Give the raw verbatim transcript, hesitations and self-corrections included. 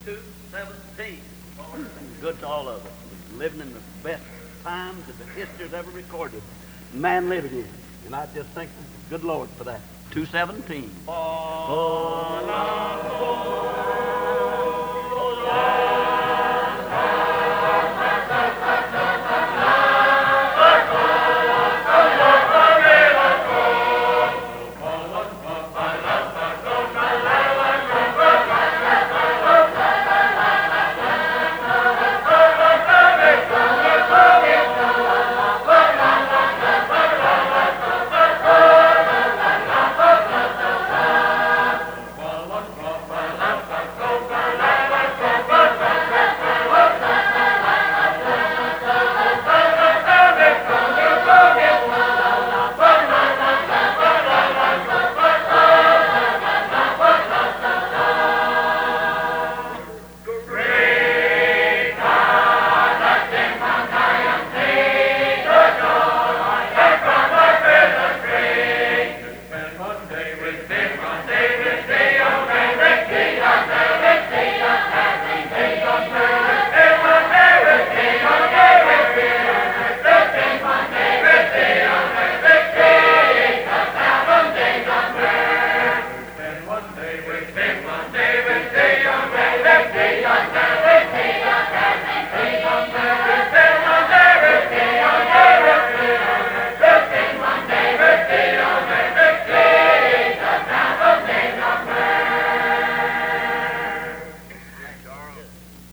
two seventeen. Good to all of us. We're living in the best times that the history has ever recorded. Man living in. And I just thank the good Lord for that. two seventeen.